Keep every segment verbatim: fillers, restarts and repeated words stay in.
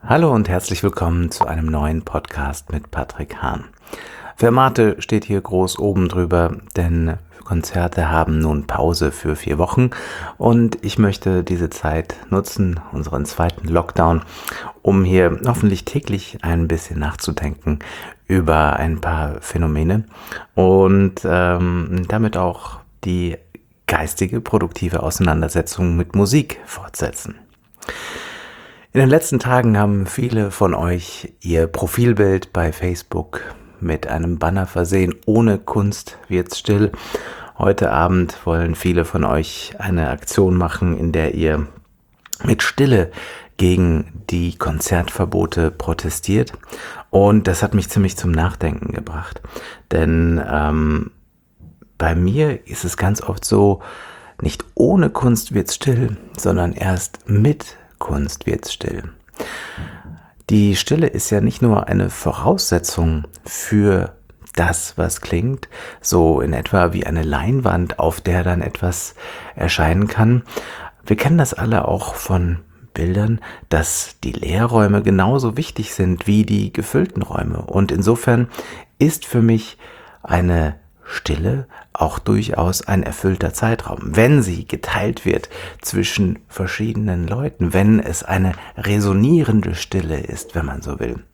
Hallo und herzlich willkommen zu einem neuen Podcast mit Patrick Hahn. Fermate steht hier groß oben drüber, denn Konzerte haben nun Pause für vier Wochen und ich möchte diese Zeit nutzen, unseren zweiten Lockdown, um hier hoffentlich täglich ein bisschen nachzudenken über ein paar Phänomene und ähm, damit auch die geistige, produktive Auseinandersetzung mit Musik fortsetzen. In den letzten Tagen haben viele von euch ihr Profilbild bei Facebook mit einem Banner versehen: Ohne Kunst wird's still. Heute Abend wollen viele von euch eine Aktion machen, in der ihr mit Stille gegen die Konzertverbote protestiert. Und das hat mich ziemlich zum Nachdenken gebracht. Denn ähm, bei mir ist es ganz oft so, nicht ohne Kunst wird's still, sondern erst mit Kunst wird's still. Die Stille ist ja nicht nur eine Voraussetzung für das, was klingt, so in etwa wie eine Leinwand, auf der dann etwas erscheinen kann. Wir kennen das alle auch von Bildern, dass die Leerräume genauso wichtig sind wie die gefüllten Räume. Und insofern ist für mich eine Stille auch durchaus ein erfüllter Zeitraum, wenn sie geteilt wird zwischen verschiedenen Leuten, wenn es eine resonierende Stille ist, wenn man so will.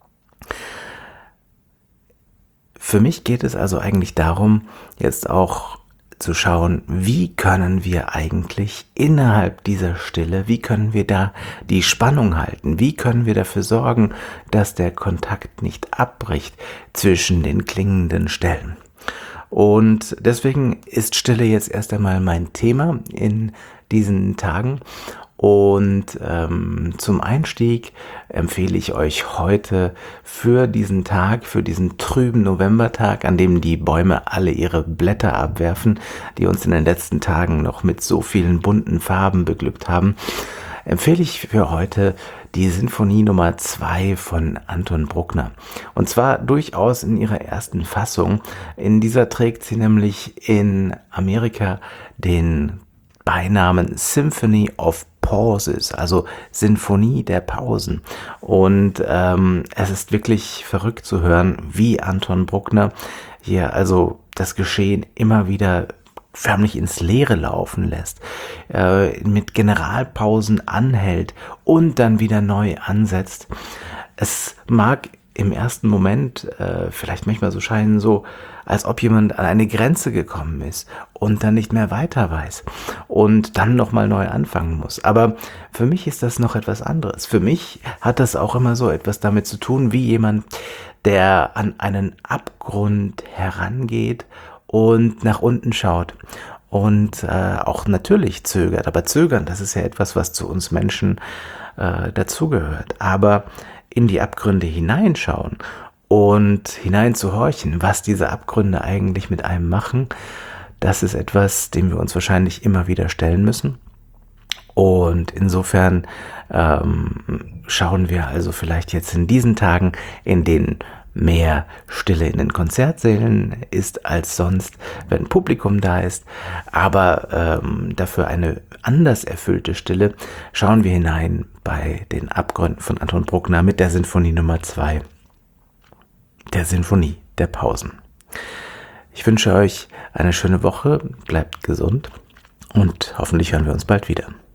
Für mich geht es also eigentlich darum, jetzt auch zu schauen, wie können wir eigentlich innerhalb dieser Stille, wie können wir da die Spannung halten, wie können wir dafür sorgen, dass der Kontakt nicht abbricht zwischen den klingenden Stellen. Und deswegen ist Stille jetzt erst einmal mein Thema in diesen Tagen. Und ähm, zum Einstieg empfehle ich euch heute für diesen Tag, für diesen trüben Novembertag, an dem die Bäume alle ihre Blätter abwerfen, die uns in den letzten Tagen noch mit so vielen bunten Farben beglückt haben, empfehle ich für heute die Sinfonie Nummer zwei von Anton Bruckner. Und zwar durchaus in ihrer ersten Fassung. In dieser trägt sie nämlich in Amerika den Beinamen Symphony of Pauses, also Sinfonie der Pausen. Und ähm, es ist wirklich verrückt zu hören, wie Anton Bruckner hier also das Geschehen immer wieder förmlich ins Leere laufen lässt, äh, mit Generalpausen anhält und dann wieder neu ansetzt. Es mag im ersten Moment äh, vielleicht manchmal so scheinen, so als ob jemand an eine Grenze gekommen ist und dann nicht mehr weiter weiß und dann nochmal neu anfangen muss. Aber für mich ist das noch etwas anderes. Für mich hat das auch immer so etwas damit zu tun, wie jemand, der an einen Abgrund herangeht und nach unten schaut und äh, auch natürlich zögert. Aber zögern, das ist ja etwas, was zu uns Menschen äh, dazugehört. Aber in die Abgründe hineinschauen und hineinzuhorchen, was diese Abgründe eigentlich mit einem machen, das ist etwas, dem wir uns wahrscheinlich immer wieder stellen müssen. Und insofern ähm, schauen wir also vielleicht jetzt in diesen Tagen, in denen mehr Stille in den Konzertsälen ist als sonst, wenn Publikum da ist, aber ähm, dafür eine anders erfüllte Stille, schauen wir hinein bei den Abgründen von Anton Bruckner mit der Sinfonie Nummer zwei, der Sinfonie der Pausen. Ich wünsche euch eine schöne Woche, bleibt gesund und hoffentlich hören wir uns bald wieder.